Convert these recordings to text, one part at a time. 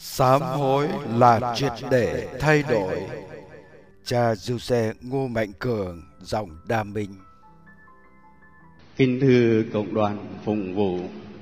Sám hối là triệt để thay đổi. Cha Giuse Ngô Mạnh Cường, giọng Đa Minh. Kính thưa cộng đoàn phụng vụ,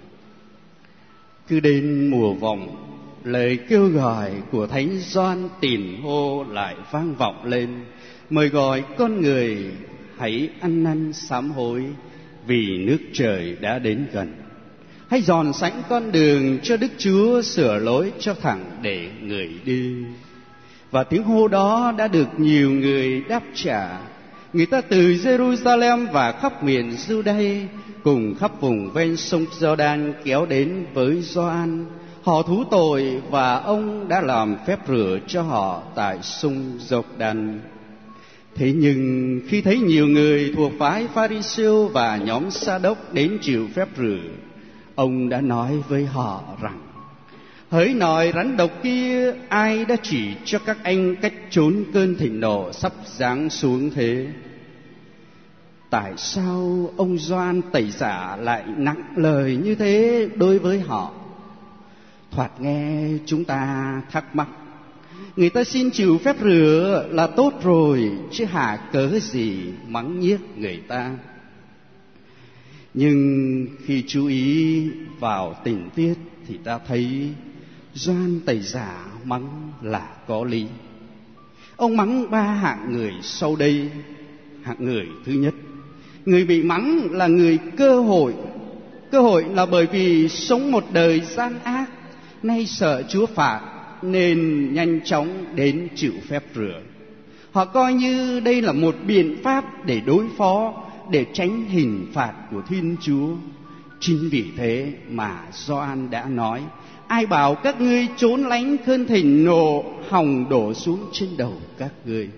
cứ đến mùa vọng, lời kêu gọi của Thánh Gioan Tìn hô lại vang vọng lên, mời gọi con người hãy ăn năn sám hối vì nước trời đã đến gần. Hãy dọn sẵn con đường cho Đức Chúa, sửa lối cho thẳng để người đi. Và tiếng hô đó đã được nhiều người đáp trả. Người ta từ Jerusalem và khắp miền Giu-đây cùng khắp vùng ven sông Giođan kéo đến với Gioan. Họ thú tội và ông đã làm phép rửa cho họ tại sông Giođan. Thế nhưng khi thấy nhiều người thuộc phái Pha-ri-siêu và nhóm Sa-đốc đến chịu phép rửa, ông đã nói với họ rằng: hỡi nòi rắn độc kia, ai đã chỉ cho các anh cách trốn cơn thịnh nộ sắp giáng xuống thế? Tại sao ông Gioan Tẩy Giả lại nặng lời như thế đối với họ? Thoạt nghe chúng ta thắc mắc, người ta xin chịu phép rửa là tốt rồi, chứ hả cớ gì mắng nhiếc người ta. Nhưng khi chú ý vào tình tiết thì ta thấy Gioan Tẩy Giả mắng là có lý. Ông mắng ba hạng người sau đây. Hạng người thứ nhất, người bị mắng là người cơ hội. Cơ hội là bởi vì sống một đời gian ác, nay sợ Chúa phạt nên nhanh chóng đến chịu phép rửa. Họ coi như đây là một biện pháp để đối phó, để tránh hình phạt của Thiên Chúa. Chính vì thế mà Gioan đã nói: ai bảo các ngươi trốn lánh cơn thịnh nộ hòng đổ xuống trên đầu các ngươi.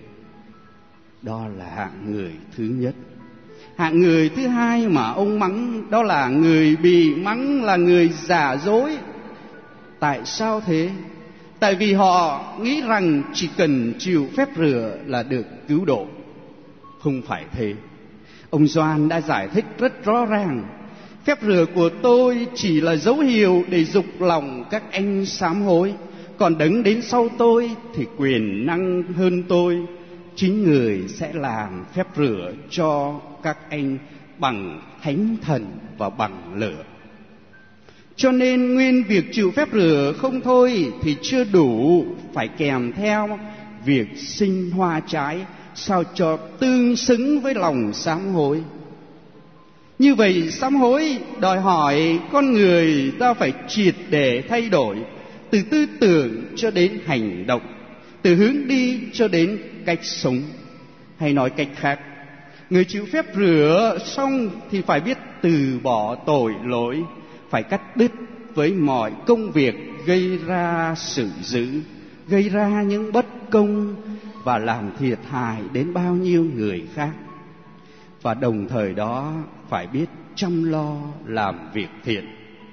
Đó là hạng người thứ nhất. Hạng người thứ hai mà ông mắng, đó là người bị mắng là người giả dối. Tại sao thế? Tại vì họ nghĩ rằng chỉ cần chịu phép rửa là được cứu độ. Không phải thế. Ông Gioan đã giải thích rất rõ ràng: phép rửa của tôi chỉ là dấu hiệu để dục lòng các anh sám hối, còn đấng đến sau tôi thì quyền năng hơn tôi. Chính người sẽ làm phép rửa cho các anh bằng thánh thần và bằng lửa. Cho nên nguyên việc chịu phép rửa không thôi thì chưa đủ, phải kèm theo việc sinh hoa trái sao cho tương xứng với lòng sám hối. Như vậy sám hối đòi hỏi con người ta phải triệt để thay đổi, từ tư tưởng cho đến hành động, từ hướng đi cho đến cách sống. Hay nói cách khác, người chịu phép rửa xong thì phải biết từ bỏ tội lỗi, phải cắt đứt với mọi công việc gây ra sự dữ, gây ra những bất công và làm thiệt hại đến bao nhiêu người khác. Và đồng thời đó phải biết chăm lo làm việc thiện.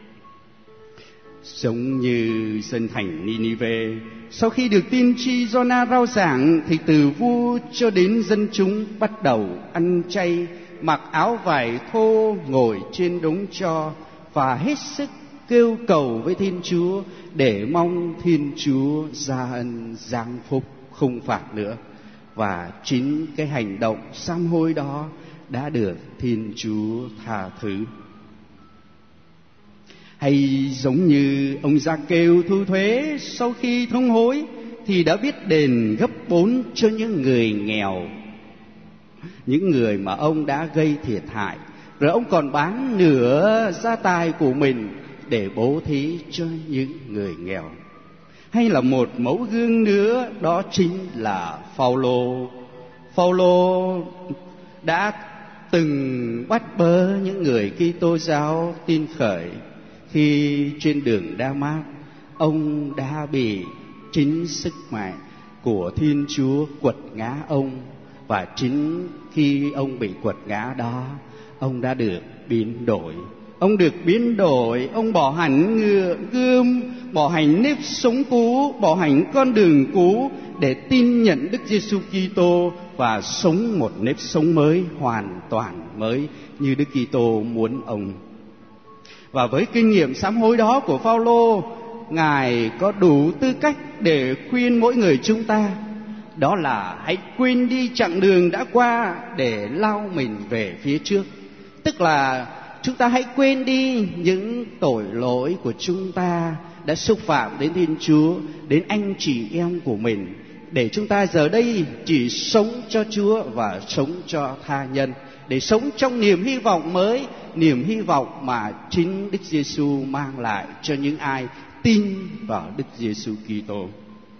Giống như dân thành Ninive, sau khi được tiên tri Giô-na rao giảng thì từ vua cho đến dân chúng bắt đầu ăn chay, mặc áo vải thô, ngồi trên đống tro và hết sức kêu cầu với Thiên Chúa để mong Thiên Chúa gia ân giáng phúc, không phạt nữa. Và chính cái hành động sám hối đó đã được Thiên Chúa tha thứ. Hay giống như ông Gia-kêu thu thuế, sau khi thông hối thì đã biết đền gấp 4 cho những người nghèo, những người mà ông đã gây thiệt hại. Rồi ông còn bán nửa gia tài của mình để bố thí cho những người nghèo. Hay là một mẫu gương nữa, đó chính là Phao-lô. Phao-lô đã từng bắt bớ những người Kitô giáo tin khởi. Khi trên đường Đa-mát, ông đã bị chính sức mạnh của Thiên Chúa quật ngã ông. Và chính khi ông bị quật ngã đó, ông đã được biến đổi. Ông được biến đổi, ông bỏ hẳn gươm, bỏ hẳn nếp sống cũ, bỏ hẳn con đường cũ để tin nhận Đức Giêsu Kitô và sống một nếp sống mới, hoàn toàn mới như Đức Kitô muốn ông. Và với kinh nghiệm sám hối đó của Phao-lô Ngài có đủ tư cách để khuyên mỗi người chúng ta. Đó là hãy quên đi chặng đường đã qua để lao mình về phía trước. Tức là chúng ta hãy quên đi những tội lỗi của chúng ta đã xúc phạm đến Thiên Chúa, đến anh chị em của mình, để chúng ta giờ đây chỉ sống cho Chúa và sống cho tha nhân, để sống trong niềm hy vọng mới, niềm hy vọng mà chính Đức Giêsu mang lại cho những ai tin vào Đức Giêsu Kitô.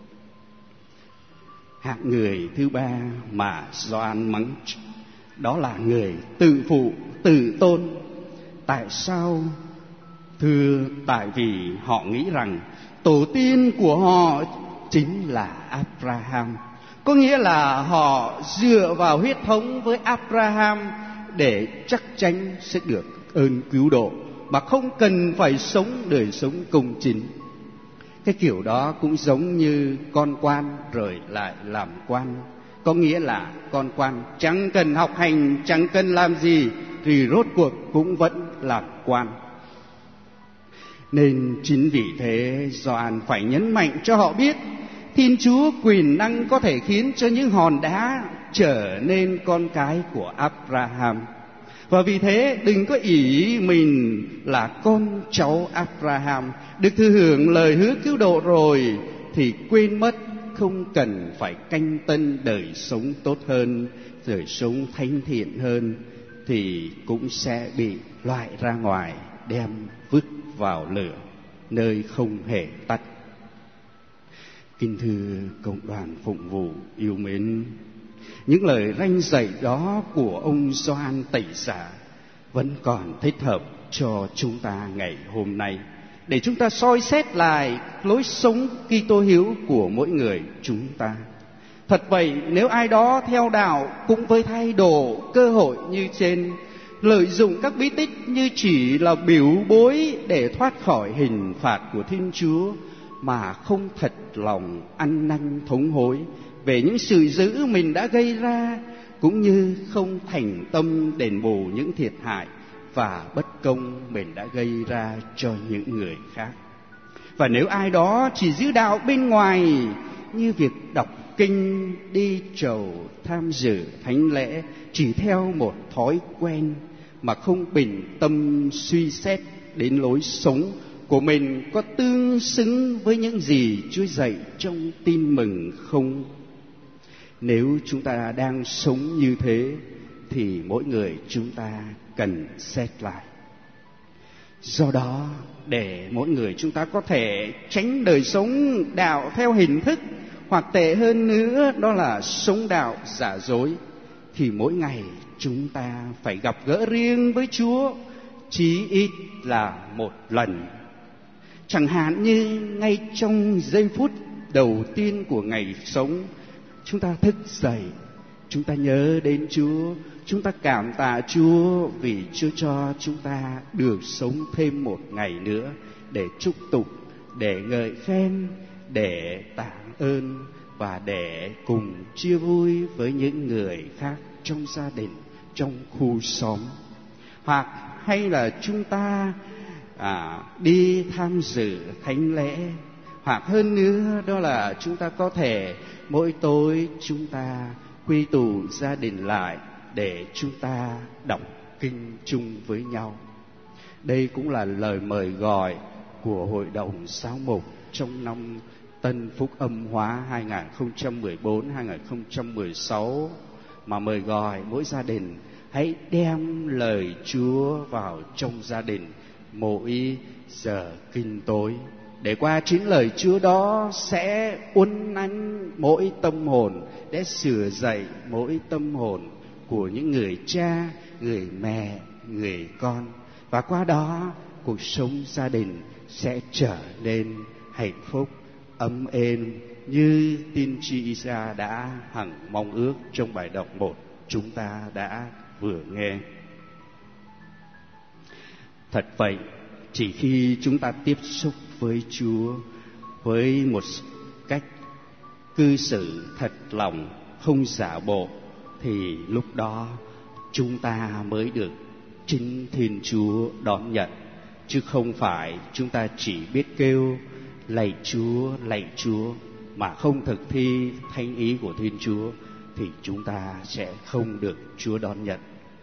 Hạng người thứ ba mà Gioan mắng đó là người tự phụ, tự tôn. Tại sao? Thưa, tại vì họ nghĩ rằng tổ tiên của họ chính là Abraham. Có nghĩa là họ dựa vào huyết thống với Abraham để chắc chắn sẽ được ơn cứu độ, mà không cần phải sống đời sống công chính. Cái kiểu đó cũng giống như con quan rồi lại làm quan. Có nghĩa là con quan chẳng cần học hành, chẳng cần làm gì, thì rốt cuộc cũng vẫn làm quan. Nên chính vì thế Gioan phải nhấn mạnh cho họ biết Thiên Chúa quyền năng có thể khiến cho những hòn đá trở nên con cái của Abraham. Và vì thế đừng có ỷ mình là con cháu Abraham, được thừa hưởng lời hứa cứu độ rồi thì quên mất không cần phải canh tân đời sống tốt hơn, đời sống thánh thiện hơn, thì cũng sẽ bị loại ra ngoài, đem vứt vào lửa nơi không hề tắt. Kính thưa cộng đoàn phụng vụ yêu mến, những lời răn dạy đó của ông Gioan Tẩy Giả vẫn còn thích hợp cho chúng ta ngày hôm nay, để chúng ta soi xét lại lối sống Kitô hữu của mỗi người chúng ta. Thật vậy, nếu ai đó theo đạo cũng với thái độ cơ hội như trên, lợi dụng các bí tích như chỉ là biểu bối để thoát khỏi hình phạt của Thiên Chúa, mà không thật lòng ăn năn thống hối về những sự dữ mình đã gây ra, cũng như không thành tâm đền bù những thiệt hại và bất công mình đã gây ra cho những người khác. Và nếu ai đó chỉ giữ đạo bên ngoài, như việc đọc kinh, đi chầu, tham dự thánh lễ, chỉ theo một thói quen mà không bình tâm suy xét đến lối sống của mình có tương xứng với những gì Chúa dạy trong Tin Mừng không? Nếu chúng ta đang sống như thế thì mỗi người chúng ta cần xét lại. Do đó, để mỗi người chúng ta có thể tránh đời sống đạo theo hình thức, hoặc tệ hơn nữa đó là sống đạo giả dối, thì mỗi ngày chúng ta phải gặp gỡ riêng với Chúa chí ít là một lần. Chẳng hạn như ngay trong giây phút đầu tiên của ngày sống, chúng ta thức dậy, chúng ta nhớ đến Chúa, chúng ta cảm tạ Chúa vì Chúa cho chúng ta được sống thêm một ngày nữa, để chúc tụng, để ngợi khen, để tạ ơn và để cùng chia vui với những người khác trong gia đình, trong khu xóm. Hoặc hay là chúng ta đi tham dự thánh lễ, hoặc hơn nữa đó là chúng ta có thể mỗi tối chúng ta quy tụ gia đình lại để chúng ta đọc kinh chung với nhau. Đây cũng là lời mời gọi của Hội đồng Giáo mục trong năm Tân Phúc Âm Hóa 2014-2016, mà mời gọi mỗi gia đình hãy đem lời Chúa vào trong gia đình mỗi giờ kinh tối, để qua chính lời Chúa đó sẽ uốn nắn mỗi tâm hồn, để sửa dậy mỗi tâm hồn của những người cha, người mẹ, người con. Và qua đó cuộc sống gia đình sẽ trở nên hạnh phúc, ấm êm như tiên tri Isa đã hằng mong ước trong bài đọc 1 chúng ta đã vừa nghe. Thật vậy, chỉ khi chúng ta tiếp xúc với Chúa với một cách cư xử thật lòng, không giả bộ, thì lúc đó chúng ta mới được chính Thiên Chúa đón nhận, chứ không phải chúng ta chỉ biết kêu lạy Chúa mà không thực thi thánh ý của Thiên Chúa thì chúng ta sẽ không được Chúa đón nhận.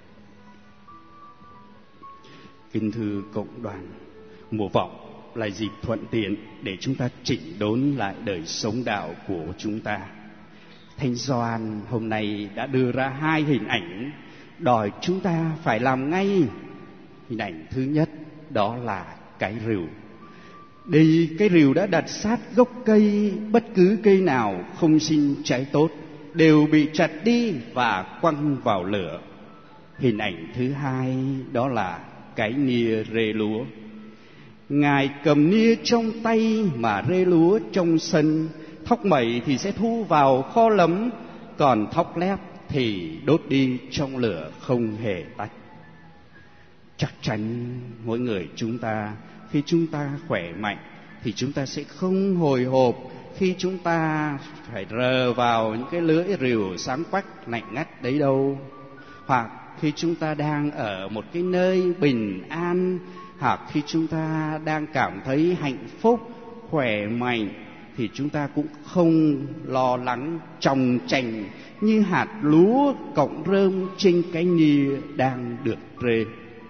Kính thưa cộng đoàn, mùa vọng là dịp thuận tiện để chúng ta chỉnh đốn lại đời sống đạo của chúng ta. Thánh Gioan hôm nay đã đưa ra hai hình ảnh đòi chúng ta phải làm ngay. Hình ảnh thứ nhất đó là cái rìu. Đây, cái rìu đã đặt sát gốc cây, bất cứ cây nào không sinh trái tốt đều bị chặt đi và quăng vào lửa. Hình ảnh thứ hai đó là cái nia rê lúa. Ngài cầm nia trong tay mà rê lúa trong sân, thóc mẩy thì sẽ thu vào kho lấm, còn thóc lép thì đốt đi trong lửa không hề tắt. Chắc chắn mỗi người chúng ta, khi chúng ta khỏe mạnh thì chúng ta sẽ không hồi hộp khi chúng ta phải rờ vào những cái lưỡi rìu sáng quắc lạnh ngắt đấy đâu. Hoặc khi chúng ta đang ở một cái nơi bình an, hoặc khi chúng ta đang cảm thấy hạnh phúc, khỏe mạnh, thì chúng ta cũng không lo lắng chòng chành như hạt lúa cọng rơm trên cái nia đang được rê.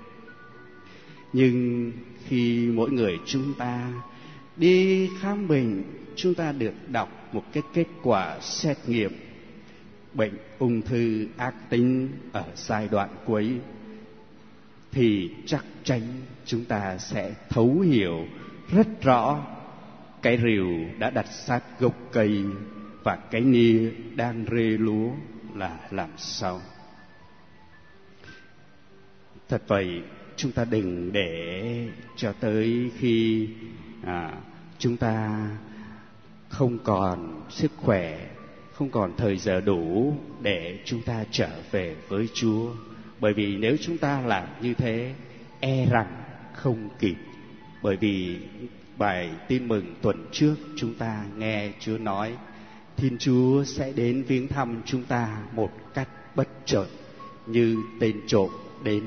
Nhưng khi mỗi người chúng ta đi khám bệnh, chúng ta được đọc một cái kết quả xét nghiệm bệnh ung thư ác tính ở giai đoạn cuối, thì chắc chắn chúng ta sẽ thấu hiểu rất rõ cái rìu đã đặt sát gốc cây và cái nia đang rê lúa là làm sao. Thật vậy, chúng ta đừng để cho tới khi chúng ta không còn sức khỏe, không còn thời giờ đủ để chúng ta trở về với Chúa. Bởi vì nếu chúng ta làm như thế, e rằng không kịp. Bởi vì bài tin mừng tuần trước chúng ta nghe Chúa nói Thiên Chúa sẽ đến viếng thăm chúng ta một cách bất chợt, như tên trộm đến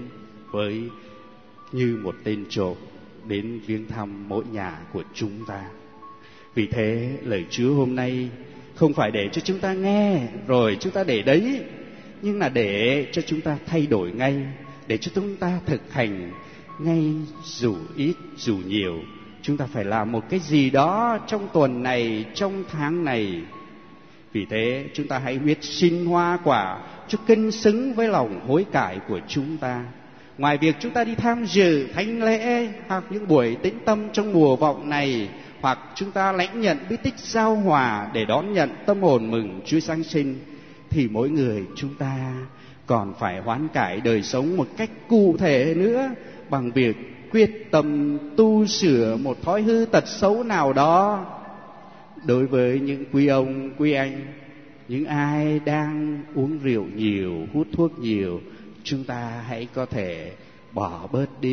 như một tên trộm đến viếng thăm mỗi nhà của chúng ta. Vì thế lời Chúa hôm nay không phải để cho chúng ta nghe rồi chúng ta để đấy, nhưng là để cho chúng ta thay đổi ngay, để cho chúng ta thực hành ngay, dù ít dù nhiều. Chúng ta phải làm một cái gì đó trong tuần này, trong tháng này. Vì thế chúng ta hãy huyết sinh hoa quả cho cân xứng với lòng hối cải của chúng ta. Ngoài việc chúng ta đi tham dự thánh lễ hoặc những buổi tĩnh tâm trong mùa vọng này, hoặc chúng ta lãnh nhận bí tích giao hòa để đón nhận tâm hồn mừng Chúa Giáng sinh, thì mỗi người chúng ta còn phải hoán cải đời sống một cách cụ thể nữa, bằng việc quyết tâm tu sửa một thói hư tật xấu nào đó. Đối với những quý ông, quý anh, những ai đang uống rượu nhiều, hút thuốc nhiều, chúng ta hãy có thể bỏ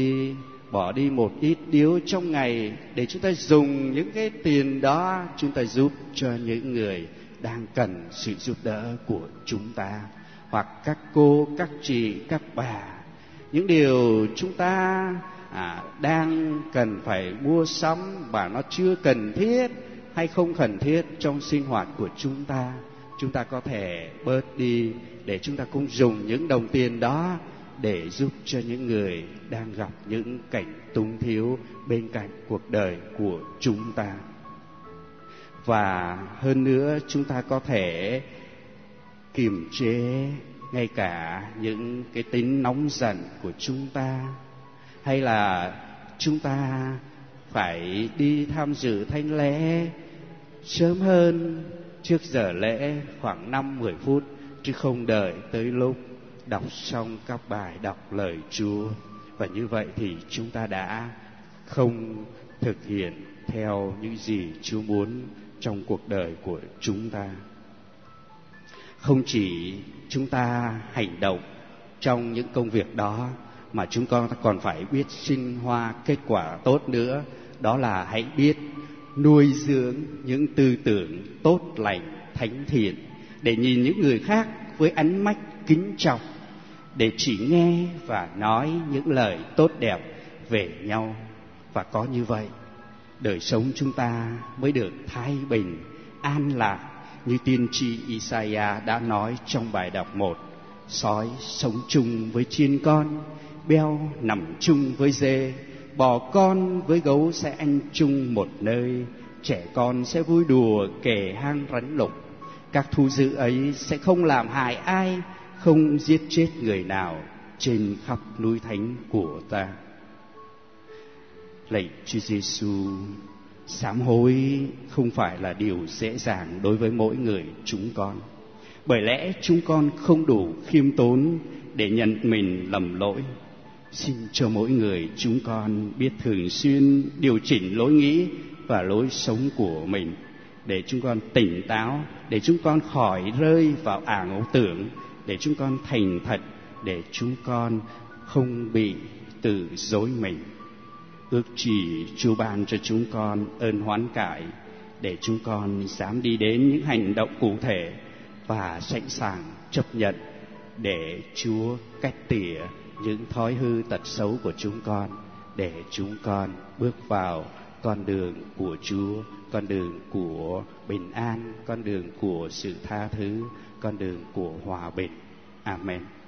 đi một ít điếu trong ngày, để chúng ta dùng những cái tiền đó chúng ta giúp cho những người đang cần sự giúp đỡ của chúng ta. Hoặc các cô, các chị, các bà, những điều chúng ta đang cần phải mua sắm và nó chưa cần thiết hay không cần thiết trong sinh hoạt của chúng ta có thể bớt đi, để chúng ta cũng dùng những đồng tiền đó để giúp cho những người đang gặp những cảnh túng thiếu bên cạnh cuộc đời của chúng ta. Và hơn nữa, chúng ta có thể kiềm chế ngay cả những cái tính nóng giận của chúng ta, hay là chúng ta phải đi tham dự thánh lễ sớm hơn, trước giờ lễ khoảng 5-10 phút, chứ không đợi tới lúc đọc xong các bài đọc lời Chúa. Và như vậy thì chúng ta đã không thực hiện theo những gì Chúa muốn trong cuộc đời của chúng ta. Không chỉ chúng ta hành động trong những công việc đó, mà chúng ta còn phải biết sinh hoa kết quả tốt nữa. Đó là hãy biết nuôi dưỡng những tư tưởng tốt lành, thánh thiện, để nhìn những người khác với ánh mắt kính trọng, để chỉ nghe và nói những lời tốt đẹp về nhau. Và có như vậy đời sống chúng ta mới được thái bình, an lạc, như tiên tri Isaiah đã nói trong bài đọc 1. Sói sống chung với chiên con, beo nằm chung với dê, bò con với gấu sẽ ăn chung một nơi, trẻ con sẽ vui đùa kề hang rắn lục. Các thú dữ ấy sẽ không làm hại ai, không giết chết người nào trên khắp núi thánh của ta. Lạy Chúa Giêsu, sám hối không phải là điều dễ dàng đối với mỗi người chúng con, bởi lẽ chúng con không đủ khiêm tốn để nhận mình lầm lỗi. Xin cho mỗi người chúng con biết thường xuyên điều chỉnh lối nghĩ và lối sống của mình, để chúng con tỉnh táo, để chúng con khỏi rơi vào ảo tưởng, để chúng con thành thật, để chúng con không bị tự dối mình. Ước chỉ Chúa ban cho chúng con ơn hoán cải, để chúng con dám đi đến những hành động cụ thể và sẵn sàng chấp nhận để Chúa cách tỉa những thói hư tật xấu của chúng con, để chúng con bước vào con đường của Chúa, con đường của bình an, con đường của sự tha thứ, con đường của hòa bình. Amen.